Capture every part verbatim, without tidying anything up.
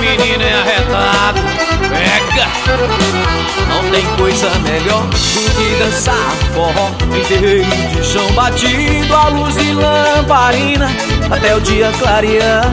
menino é arretado. Pega! Não tem coisa melhor do que dançar forró em terreiro de chão batido, a luz de lamparina até o dia clarear.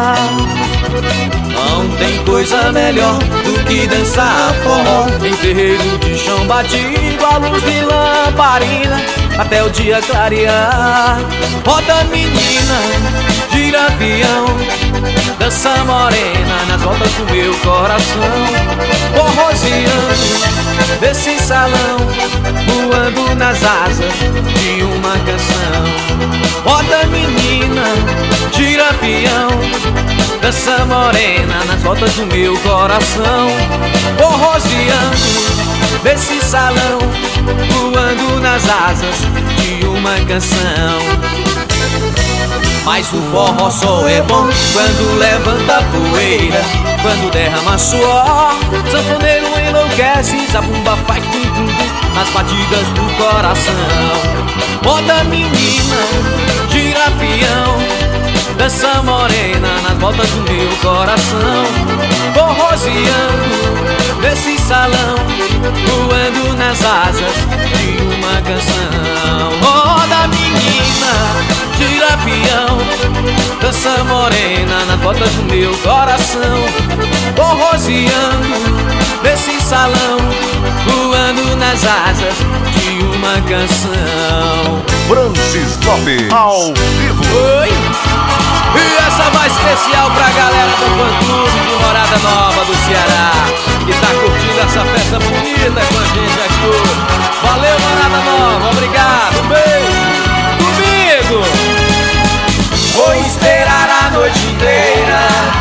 Não tem coisa melhor do que dançar forró em terreiro de chão batido, a luz de lamparina até o dia clarear. Roda menina, gira avião, dança morena nas voltas do meu coração. Forroseando desse salão, voando nas asas de uma canção. Roda menina, gira avião, dança morena nas voltas do meu coração. Forroseando desse salão, voando nas asas de uma canção. Mas o forró só é bom quando levanta a poeira, quando derrama suor. Sanfoneiro enlouquece, zabumba faz tum-tum-tum nas batidas do coração. Roda menina, gira peão, dança morena nas voltas do meu coração. Forroseando nesse salão, voando nas asas de uma canção. Roda menina, gira peão, dança morena nas voltas do meu coração. Forroseando nesse salão, voando nas asas de uma canção. Francis Lopes ao vivo. Oi! E essa mais especial pra galera do Fã Clube de Morada Nova do Ceará, que tá curtindo essa festa bonita com a gente aqui hoje. Valeu, Morada Nova, obrigado, um beijo. Comigo! Vou esperar a noite inteira.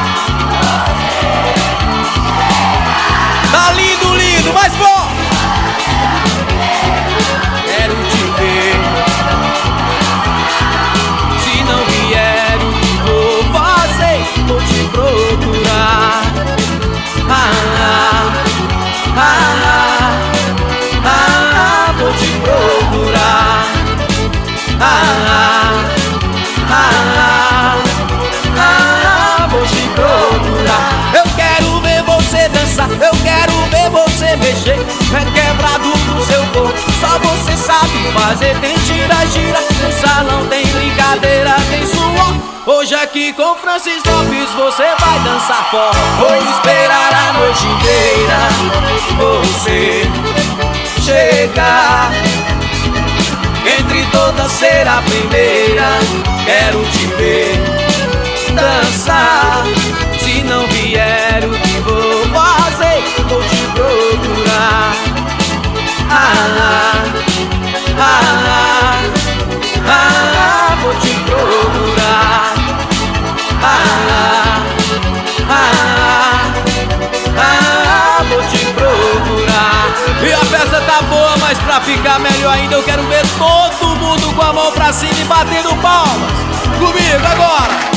Tá lindo, lindo, mas bom! Quero te ver. Se não vier, o que vou fazer? Vou te procurar. Ah, ah, ah, ah, ah, vou te procurar. Ah, ah, ah, ah, vou te procurar. Eu quero ver você dançar, eu quero ver você mexer. É quebrado do seu corpo, só você sabe fazer. Tem tira, gira, no salão tem brincadeira, tem suor. Hoje aqui com Francis Lopes você vai dançar forró. Vou esperar a noite inteira você chegar. Entre todas ser a primeira, quero te ver dançar. Se não vier, o que vou fazer? Vou te procurar. Ah, ah, ah, ah, vou te procurar. Ah, ah, ah, vou te procurar. E a festa tá boa, mas pra ficar melhor ainda eu quero ver todo mundo com a mão pra cima e batendo palmas. Comigo agora!